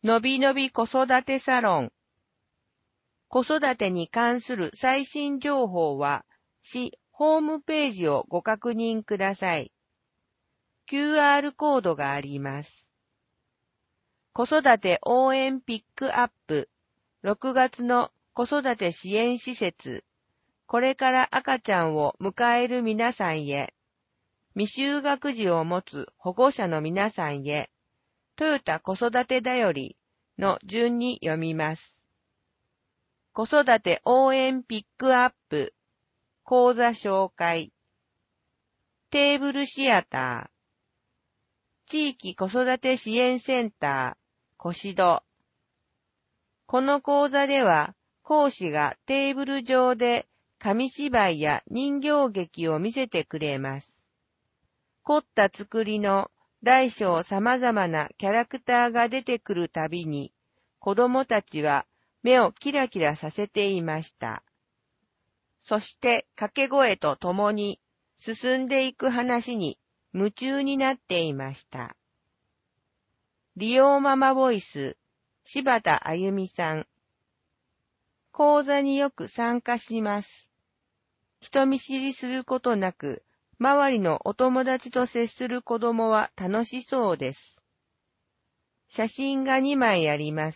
のびのび子育てサロン。子育てに関する最新情報は、市ホームページをご確認ください。QR コードがあります。子育て応援ピックアップ。6月の子育て支援施設。これから赤ちゃんを迎える皆さんへ。未就学児を持つ保護者の皆さんへ。トヨタ子育てだよりの順に読みます。子育て応援ピックアップ。講座紹介。テーブルシアター。地域子育て支援センター、小戸。この講座では、講師がテーブル上で紙芝居や人形劇を見せてくれます。凝った作りの大小様々なキャラクターが出てくるたびに、子供たちは目をキラキラさせていました。そして掛け声とともに進んでいく話に夢中になっていました。利用ママボイス、柴田あゆみさん。講座によく参加します。人見知りすることなく、周りのお友達と接する子供は楽しそうです。写真が2枚あります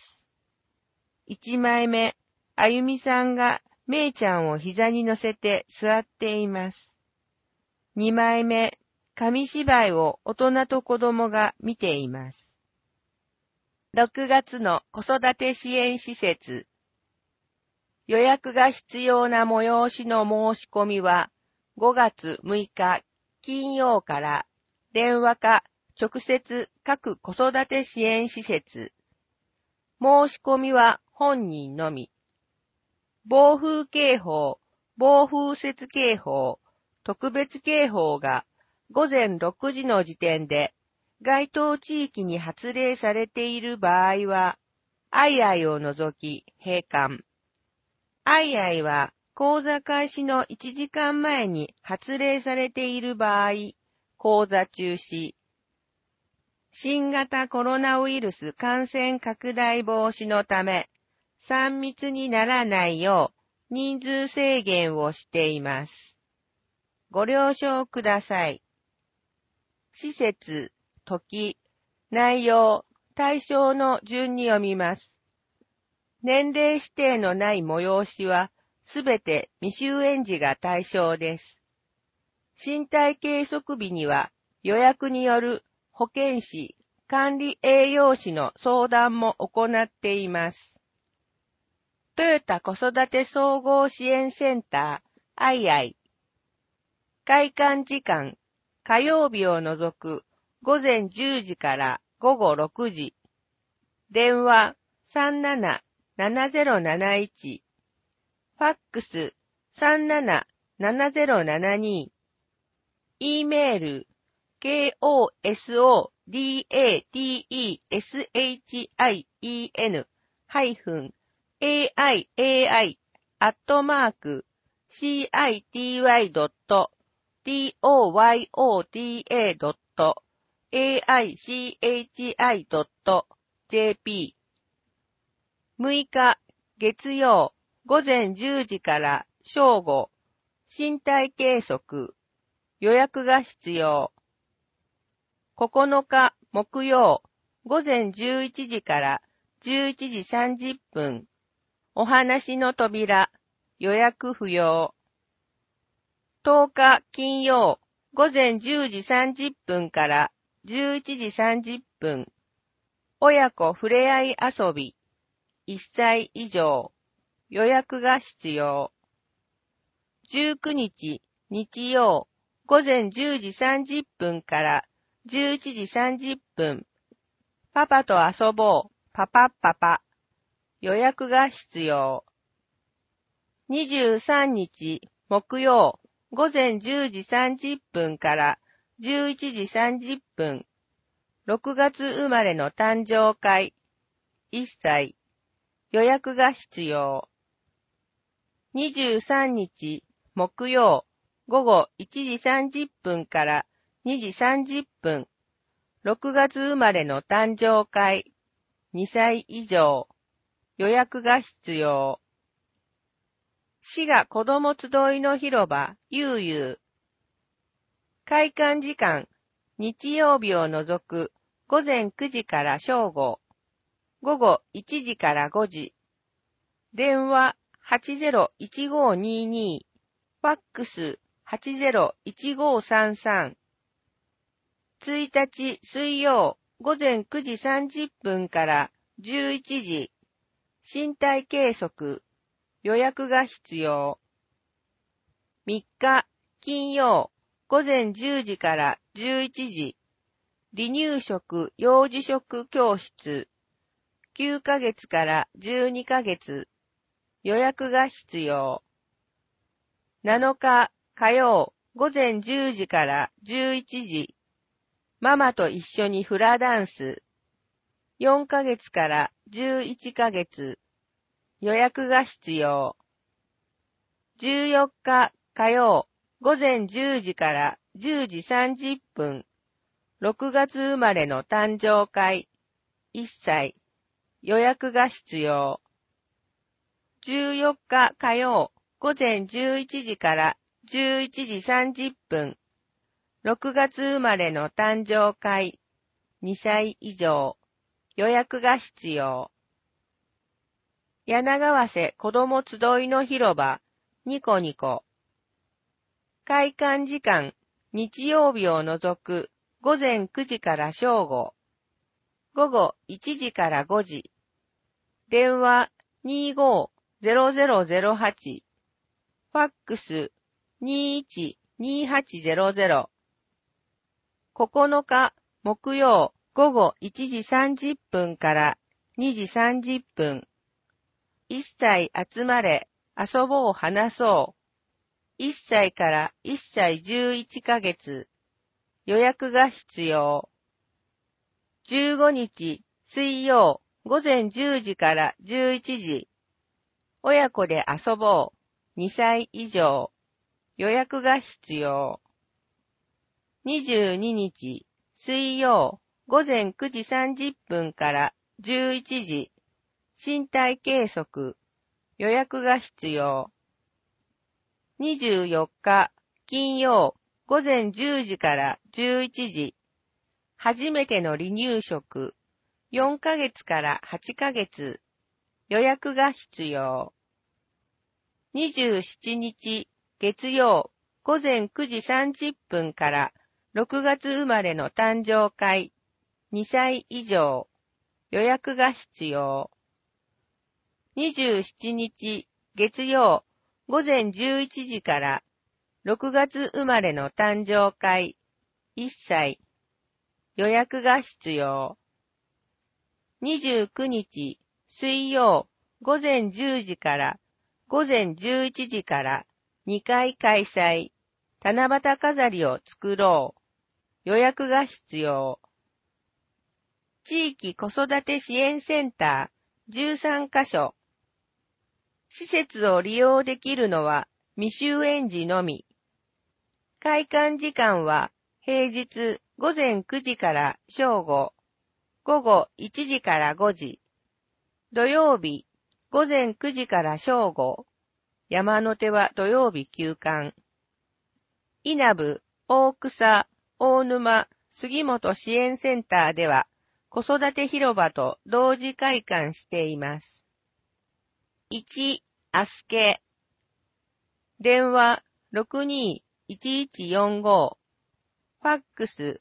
。1枚目、あゆみさんがめいちゃんを膝に乗せて座っています。2枚目、紙芝居を大人と子供が見ています。6月の子育て支援施設。予約が必要な催しの申し込みは5月6日金曜から電話か直接各子育て支援施設。申し込みは本人のみ。暴風警報、暴風雪警報、特別警報が午前6時の時点で該当地域に発令されている場合は、アイアイを除き閉館。アイアイは講座開始の1時間前に発令されている場合、講座中止。新型コロナウイルス感染拡大防止のため、3密にならないよう人数制限をしています。ご了承ください。施設、時、内容、対象の順に読みます。年齢指定のない催しは、すべて未就園児が対象です。身体計測日には、予約による保健師、管理栄養士の相談も行っています。トヨタ子育て総合支援センター、アイアイ。開館時間、火曜日を除く午前10時から午後6時。電話377071。ファックス377072。E メール kosodiai.aichi.toyota.aichi.jp 6日月曜午前10時から正午身体計測予約が必要。9日木曜午前11時から11時30分お話の扉予約不要。10日金曜午前10時30分から11時30分親子ふれあい遊び1歳以上予約が必要。19日日曜午前10時30分から11時30分パパと遊ぼうパパパパ予約が必要。23日木曜午前10時30分から11時30分6月生まれの誕生会1歳予約が必要。23日木曜午後1時30分から2時30分6月生まれの誕生会 2歳以上。予約が必要。滋賀子ども集いの広場、ゆうゆう。開館時間、日曜日を除く午前9時から正午。午後1時から5時。電話801522。ファックス801533。1日水曜午前9時30分から11時。身体計測。予約が必要。3日金曜午前10時から11時。離乳食幼児食教室。9ヶ月から12ヶ月。予約が必要。7日火曜午前10時から11時。ママと一緒にフラダンス。4ヶ月から11ヶ月。予約が必要。14日火曜午前10時から10時30分。6月生まれの誕生会。1歳。予約が必要。14日火曜午前11時から11時30分。6月生まれの誕生会。2歳以上。予約が必要。柳川瀬子ども集いの広場、ニコニコ。開館時間、日曜日を除く午前9時から正午。午後1時から5時。電話250008。ファックス212800。9日木曜午後1時30分から2時30分。1歳集まれ、遊ぼう話そう。1歳から1歳11ヶ月。予約が必要。15日水曜午前10時から11時。親子で遊ぼう。2歳以上。予約が必要。22日水曜午前9時30分から11時。身体計測。予約が必要。24日金曜午前10時から11時。初めての離乳食。4ヶ月から8ヶ月。予約が必要。27日月曜午前9時30分から6月生まれの誕生会。2歳以上。予約が必要。27日月曜午前11時から6月生まれの誕生会。1歳。予約が必要。29日水曜午前10時から午前11時から2回開催。七夕飾りを作ろう。予約が必要。地域子育て支援センター13カ所。施設を利用できるのは未就園児のみ。開館時間は平日午前9時から正午。午後1時から5時。土曜日午前9時から正午。山手は土曜日休館。稲部、大草、大沼、杉本支援センターでは子育て広場と同時開館しています。1、あすけ。電話621145。ファックス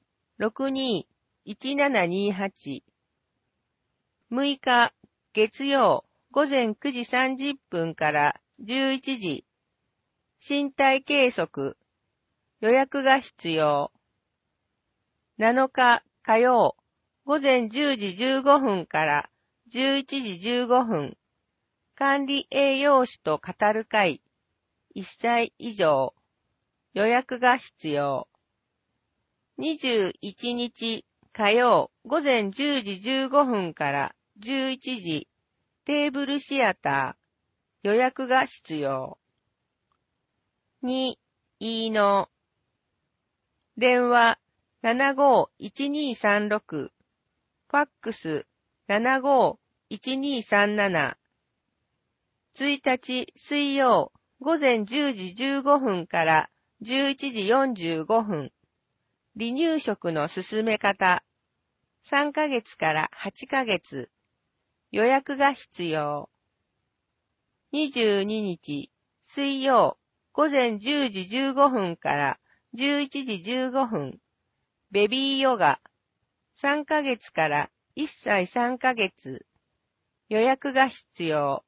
621728。6日月曜午前9時30分から11時。身体計測。予約が必要。7日火曜午前10時15分から11時15分。管理栄養士と語る会。1歳以上。予約が必要。21日火曜午前10時15分から11時。テーブルシアター。予約が必要。2、飯野。電話751236。ファックス 75-1237 1日水曜午前10時15分から11時45分離乳食の進め方3ヶ月から8ヶ月予約が必要22日水曜午前10時15分から11時15分ベビーヨガ3ヶ月から1歳3ヶ月予約が必要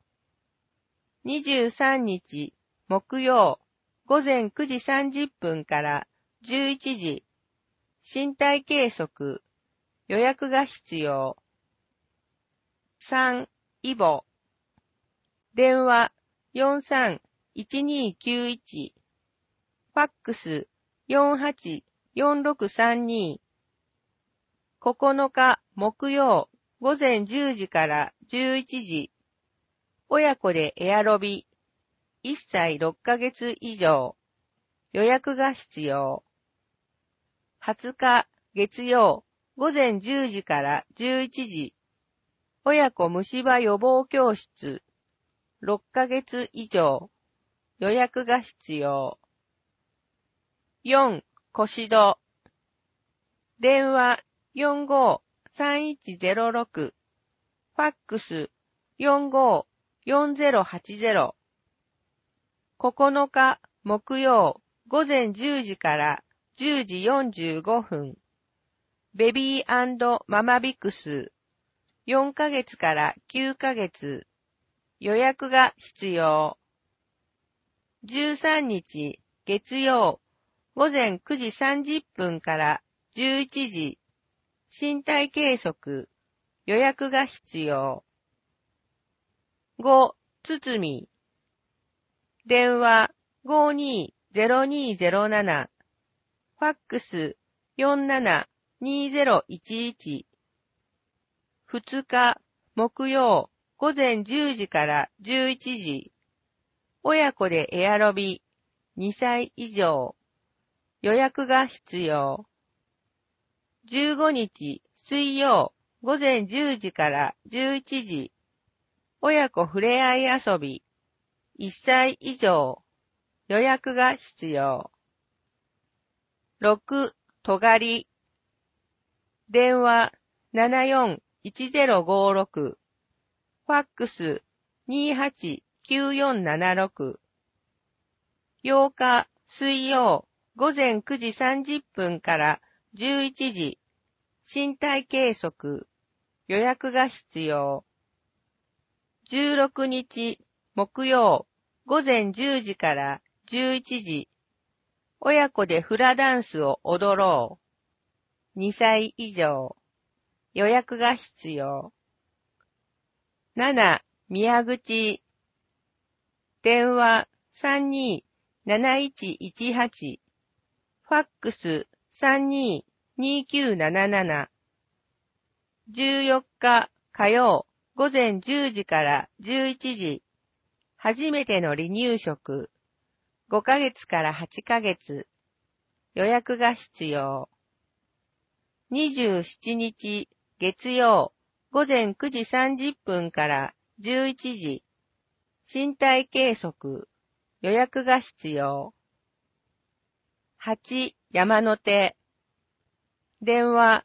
23日木曜午前9時30分から11時身体計測予約が必要3イボ電話43-1291ファックス48-4632 9日木曜午前10時から11時親子でエアロビ1歳6ヶ月以上予約が必要20日月曜午前10時から11時親子虫歯予防教室6ヶ月以上予約が必要4腰戸電話45-3106ファックス45-4080 9日木曜午前10時から10時45分ベビー&ママビクス4ヶ月から9ヶ月予約が必要13日月曜午前9時30分から11時身体計測予約が必要5つみ電話520207ファックス472011 2日木曜午前10時から11時親子でエアロビ2歳以上予約が必要15日水曜午前10時から11時親子ふれあい遊び1歳以上予約が必要6とがり電話741056ファックス289476 8日水曜午前9時30分から11時身体計測予約が必要16日木曜午前10時から11時親子でフラダンスを踊ろう2歳以上予約が必要7宮口電話327118ファックス322977 14日火曜午前10時から11時初めての離乳食5ヶ月から8ヶ月予約が必要27日月曜午前9時30分から11時身体計測予約が必要8山手電話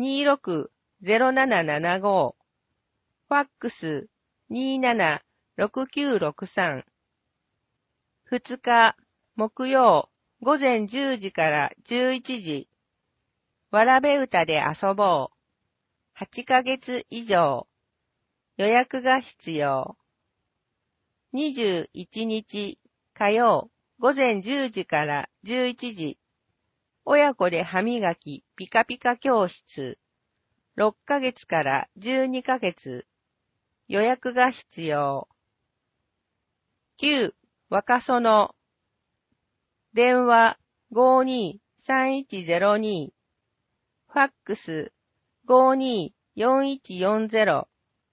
260775ファックス276963 2日木曜午前10時から11時わらべ歌で遊ぼう8ヶ月以上予約が必要21日火曜午前10時から11時親子で歯磨きピカピカ教室6ヶ月から12ヶ月予約が必要9若園電話523102ファックス524140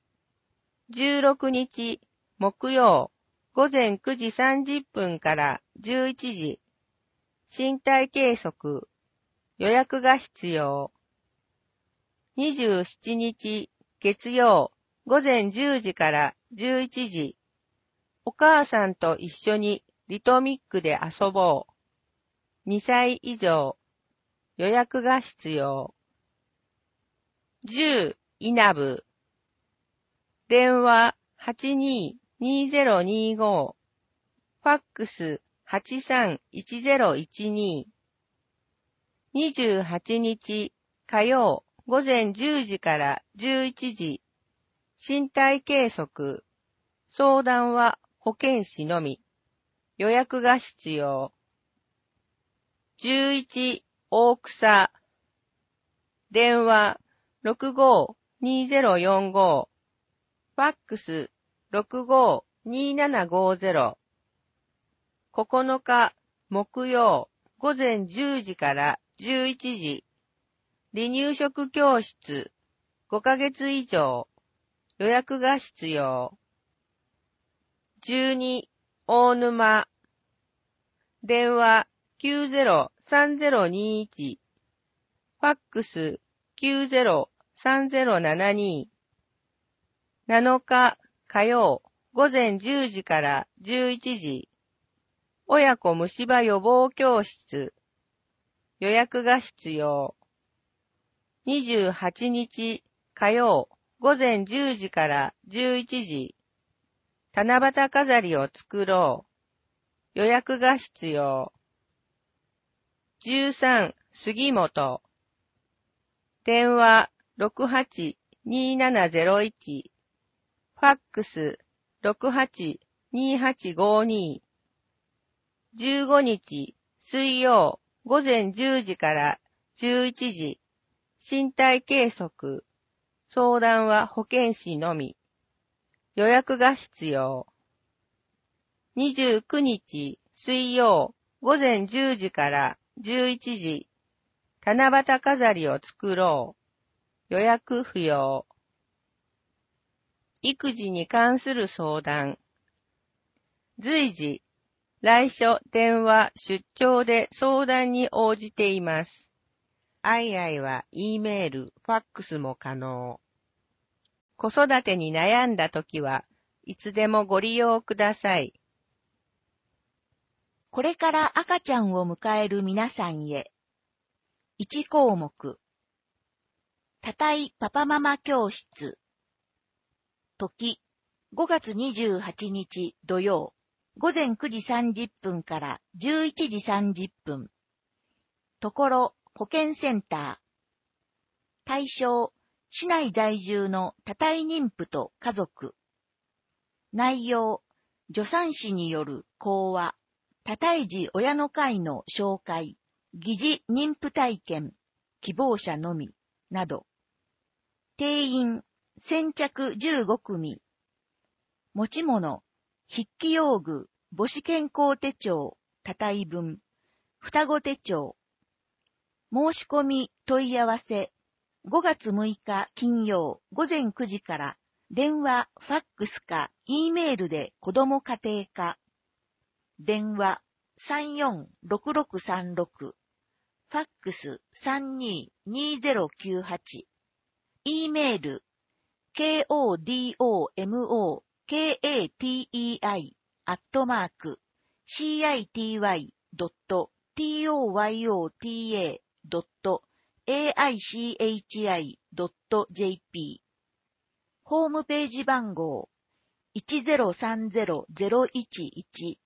16日木曜午前9時30分から11時身体計測予約が必要27日月曜午前10時から11時。お母さんと一緒にリトミックで遊ぼう。2歳以上。予約が必要。10イナブ。電話822025。ファックス831012。28日火曜午前10時から11時。身体計測。相談は保健師のみ。予約が必要。11大草。電話652045。ファックス652750。9日木曜午前10時から11時。離乳食教室5ヶ月以上。予約が必要。12大沼。電話903021。ファックス903072。7日火曜午前10時から11時。親子虫歯予防教室。予約が必要。28日火曜午前10時から11時。七夕飾りを作ろう。予約が必要。13杉本。電話682701。ファックス682852。15日水曜午前10時から11時。身体計測。相談は保健師のみ。予約が必要。29日水曜午前10時から11時。七夕飾りを作ろう。予約不要。育児に関する相談。随時、来所、電話、出張で相談に応じています。アイアイは E メール、ファックスも可能。子育てに悩んだときはいつでもご利用ください。 これから赤ちゃんを迎える皆さんへ。1項目。たたいパパママ教室。時、5月28日土曜、午前9時30分から11時30分。ところ、保健センター。対象、市内在住の多胎妊婦と家族。内容、助産師による講話、多胎児親の会の紹介、疑似妊婦体験、希望者のみ、など。定員、先着15組。持ち物、筆記用具、母子健康手帳、多胎分、双子手帳。申し込み問い合わせ、5月6日金曜午前9時から電話、ファックスか E メールで子ども家庭科。電話346636、ファックス322098。E メール kodomati@city.toyota.aichi.jp。 ホームページ番号 1030011。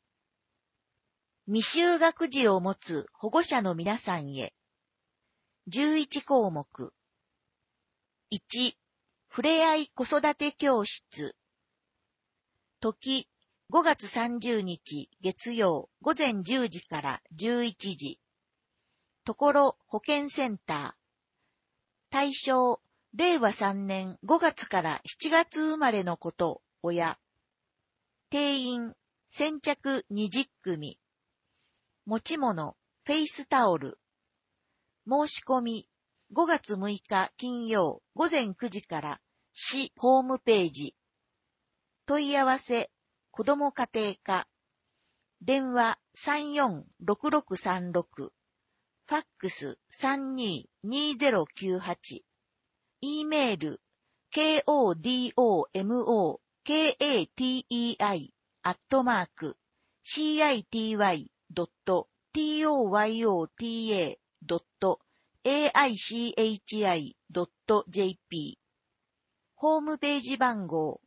未就学児を持つ保護者の皆さんへ。11項目。1、ふれあい子育て教室。時、5月30日月曜午前10時から11時。ところ保健センター。対象、令和3年5月から7月生まれの子と親。定員、先着20組。持ち物、フェイスタオル。申し込み、5月6日金曜午前9時から市ホームページ。問い合わせ、子ども家庭科。電話346636。ファックス322098。E メール kodomoki@city.toyota.aichi.jp ホームページ番号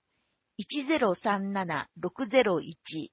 1037-601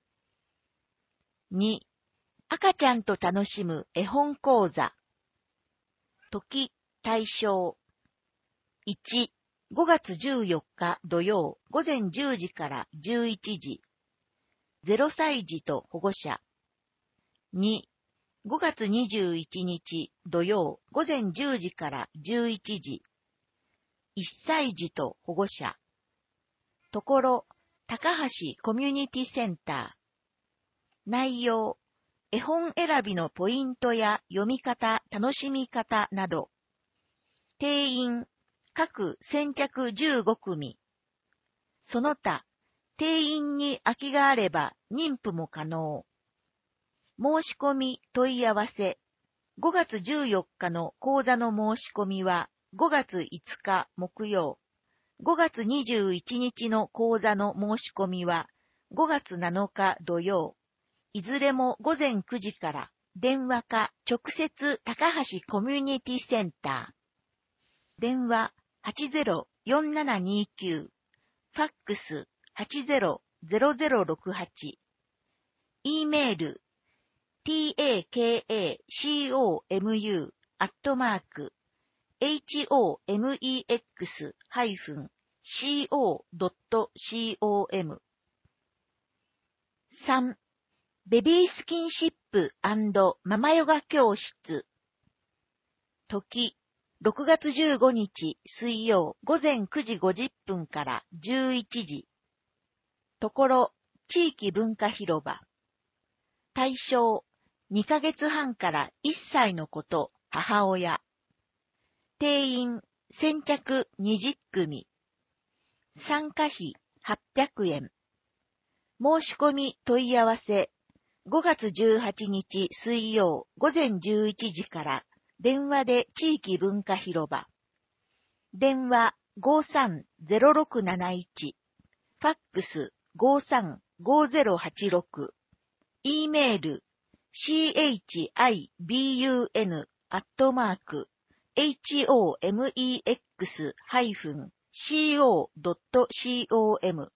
2. 赤ちゃんと楽しむ絵本講座時、対象 1. 5月14日土曜午前10時から11時0歳児と保護者 2. 5月21日土曜午前10時から11時1歳児と保護者ところ高橋コミュニティセンター内容絵本選びのポイントや読み方、楽しみ方など定員各先着15組その他定員に空きがあれば妊婦も可能申し込み問い合わせ5月14日の講座の申し込みは5月5日木曜5月21日の講座の申し込みは5月7日土曜いずれも午前9時から電話か直接高橋コミュニティセンター電話 80-4729 ファックス 80-0068 E メール takeshi-homex-co.com 3. ベビースキンシップ&ママヨガ教室時6月15日水曜午前9時50分から11時ところ地域文化広場対象2ヶ月半から1歳の子と母親定員先着20組参加費800円申し込み問い合わせ5月18日水曜午前11時から電話で地域文化広場電話 530671 ファックス 535086 E メール chibun@homex-co.com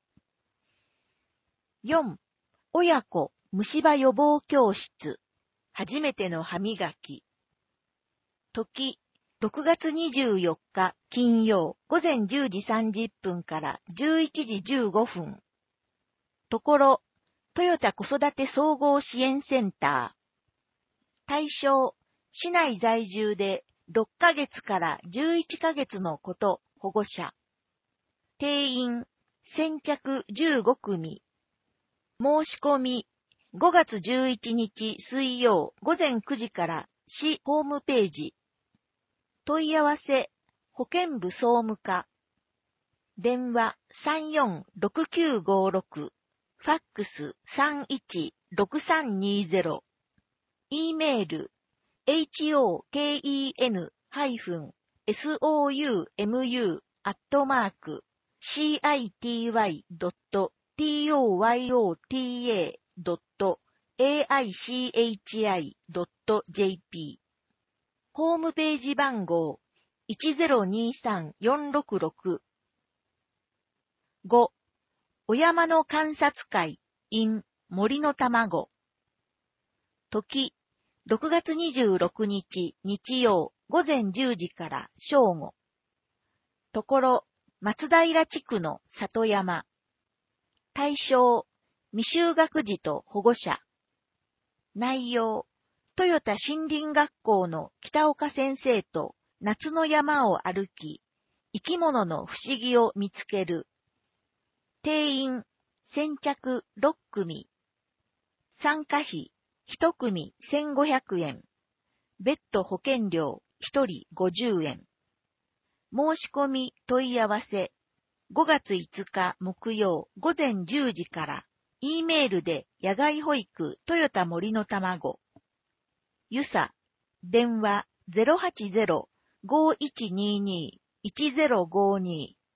4. 親子虫歯予防教室初めての歯磨き時6月24日金曜午前10時30分から11時15分ところトヨタ子育て総合支援センター対象市内在住で6ヶ月から11ヶ月の子と保護者定員先着15組申し込み5月11日水曜午前9時から市ホームページ問い合わせ保健部総務課電話 346956 ファックス 316320 E メール hoken-soumu@city.toyota.aichi.jp ホームページ番号 1023-466 5. お山の観察会 in 森の卵時6月26日日曜午前10時から正午ところ松平地区の里山対象未就学児と保護者内容豊田森林学校の北岡先生と夏の山を歩き生き物の不思議を見つける定員先着6組参加費1組1500円別途保険料1人50円申し込み問い合わせ5月5日木曜午前10時から E メールで野外保育トヨタ森の卵ゆさ電話 080-5122-1052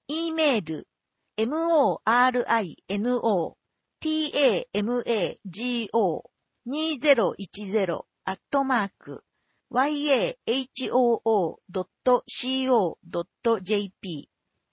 E メール、morinoamago.yahoo.co.jp。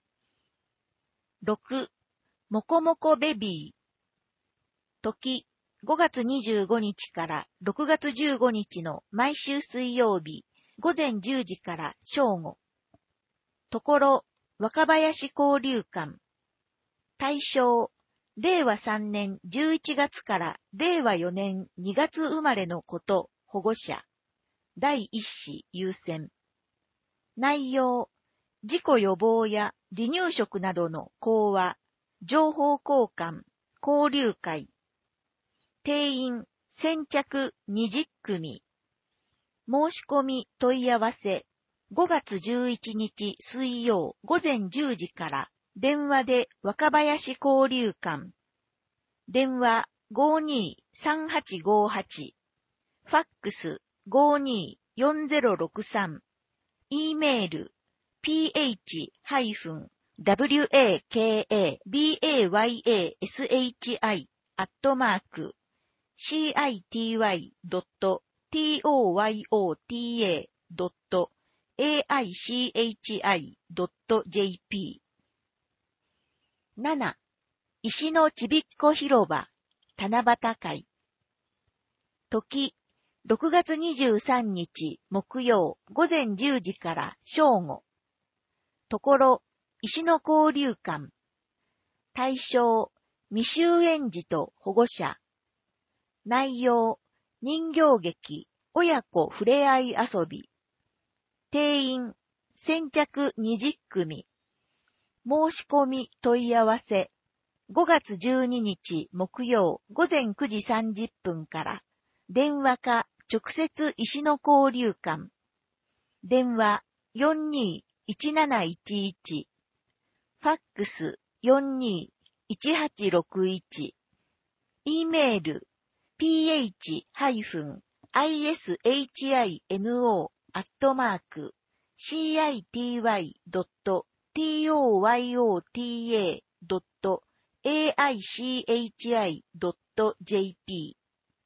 6. もこもこベビー。時、5月25日から6月15日の毎週水曜日、午前10時から正午。ところ、若林交流館。対象、令和3年11月から令和4年2月生まれの子と保護者。第一子優先。内容、事故予防や離乳食などの講話、情報交換、交流会。定員、先着20組。申し込み問い合わせ、5月11日水曜午前10時から電話で若林交流館。電話523858。ファックス524063。E メール phaychi-bity@city.aichi.jp。 7. 石のちびっこ広場、七夕会。時、6月23日木曜午前10時から正午。ところ、石の交流館。対象、未就園児と保護者。内容、人形劇、親子ふれあい遊び。定員、先着20組。申し込み問い合わせ。5月12日木曜午前9時30分から電話か直接石の交流館。電話421711。ファックス421861。E メール phI-city-city.toyota.aichi.jp。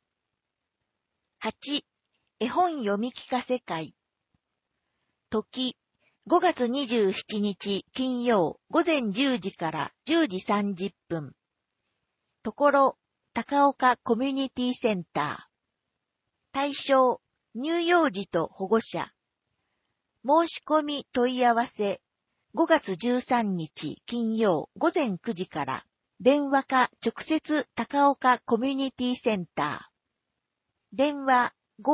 8. 絵本読み聞かせ会。時、5月27日金曜午前10時から10時30分。ところ、高岡コミュニティセンター。対象、乳幼児と保護者。申し込み問い合わせ。5月13日金曜午前9時から電話か直接高岡コミュニティセンター。電話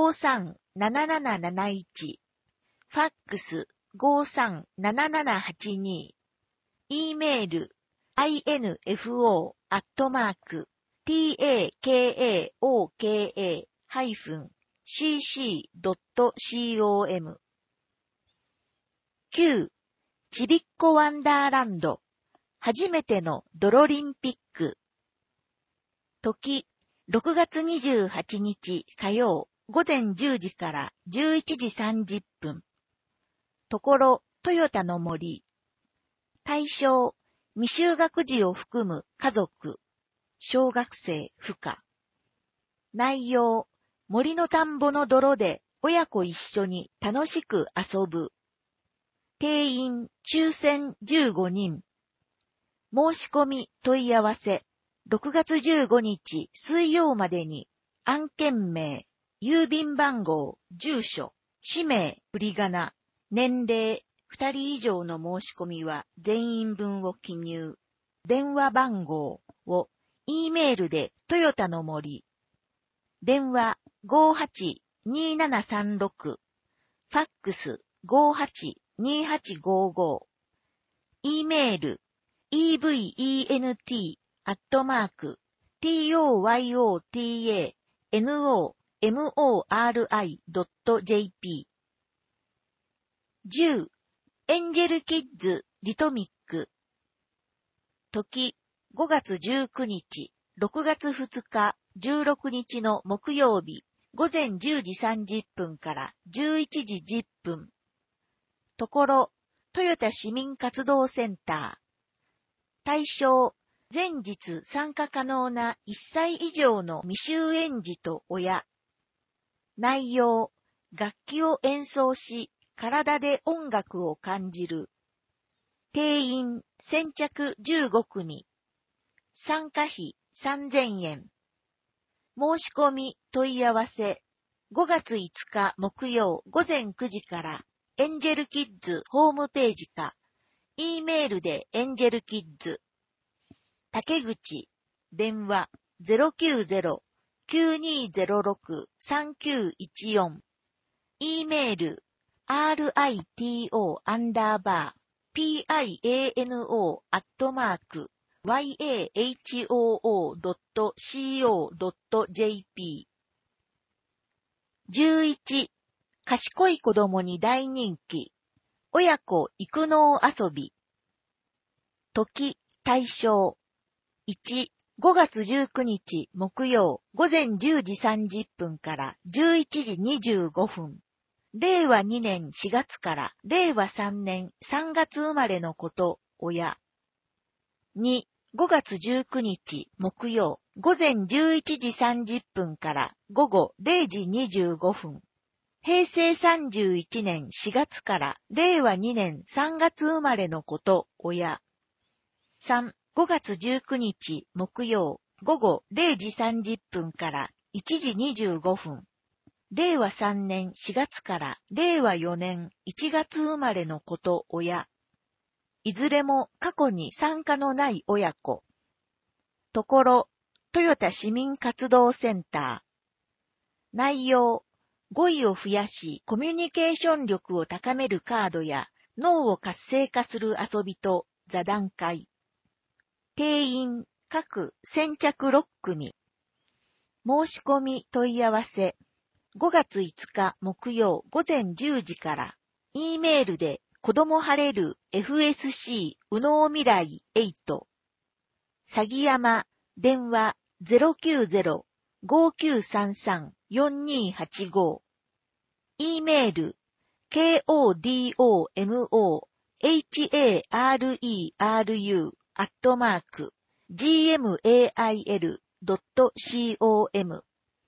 537771。ファックス537782。E メール info@takaoka-cc.com。 9. ちびっこワンダーランド。初めてのドロリンピック。時、6月28日火曜午前10時から11時30分。ところ、トヨタの森。対象、未就学児を含む家族、小学生不可。内容、森の田んぼの泥で親子一緒に楽しく遊ぶ。定員、抽選15人。申し込み問い合わせ。6月15日水曜までに、案件名、郵便番号、住所、氏名、振り仮名、年齢、2人以上の申し込みは全員分を記入。電話番号を E メールでトヨタの森。電話582736。ファックス582855。E メール event@toyotanomori.jp。 10. エンジェルキッズリトミック。時、5月19日、6月2日、16日の木曜日、午前10時30分から11時10分。ところ、トヨタ市民活動センター。 対象、前日参加可能な1歳以上の未就園児と親。内容、楽器を演奏し、体で音楽を感じる。定員、先着15組。参加費3000円。申し込み問い合わせ。5月5日木曜午前9時からエンジェルキッズホームページか、E メールでエンジェルキッズ。竹口、電話 090-9206-3914。E メール RITO_piano@yahoo.co.jp。 11. 賢い子供に大人気。親子育農遊び。時、対象。1、5月19日木曜午前10時30分から11時25分。令和2年4月から令和3年3月生まれのこと、親。2、5月19日木曜午前11時30分から午後0時25分。平成31年4月から令和2年3月生まれのこと、親。3、5月19日木曜午後0時30分から1時25分。令和3年4月から令和4年1月生まれのこと、親。いずれも過去に参加のない親子。ところ、豊田市民活動センター。内容、語彙を増やしコミュニケーション力を高めるカードや脳を活性化する遊びと座談会。定員、各先着6組。申し込み問い合わせ。5月5日木曜午前10時から、E メールで子供晴れる FSC 右脳未来8。詐欺山、電話 090-5933-4285。E メール、kodomoharu@gmail.com。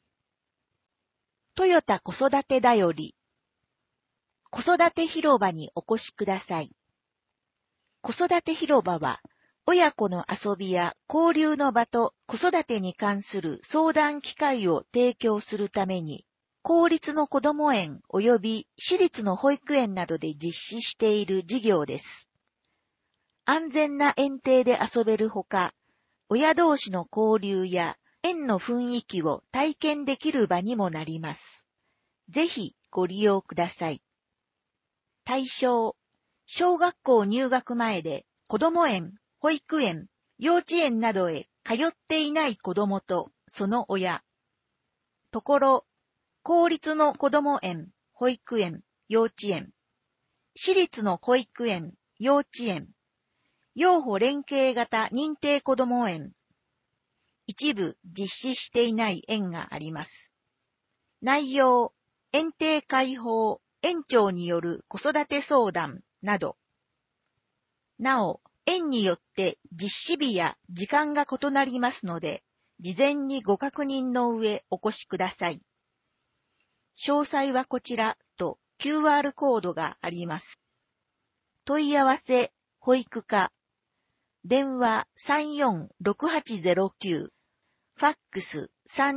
トヨタ子育てだより。子育て広場にお越しください。子育て広場は、親子の遊びや交流の場と子育てに関する相談機会を提供するために、公立の子ども園及び私立の保育園などで実施している事業です。安全な園庭で遊べるほか、親同士の交流や園の雰囲気を体験できる場にもなります。ぜひご利用ください。対象、小学校入学前で子ども園、保育園、幼稚園などへ通っていない子どもとその親。ところ、公立の子ども園、保育園、幼稚園、私立の保育園、幼稚園、幼保連携型認定こども園、一部実施していない園があります。内容、園庭開放、園長による子育て相談など。なお、園によって実施日や時間が異なりますので、事前にご確認の上お越しください。詳細はこちらと QR コードがあります。問い合わせ、保育課。電話346809。ファックス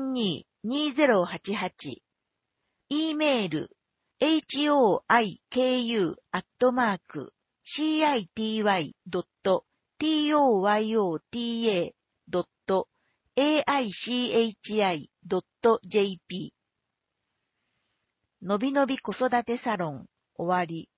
322088。E メール hoiku@city.toyota.aichi.jp。のびのび子育てサロン終わり。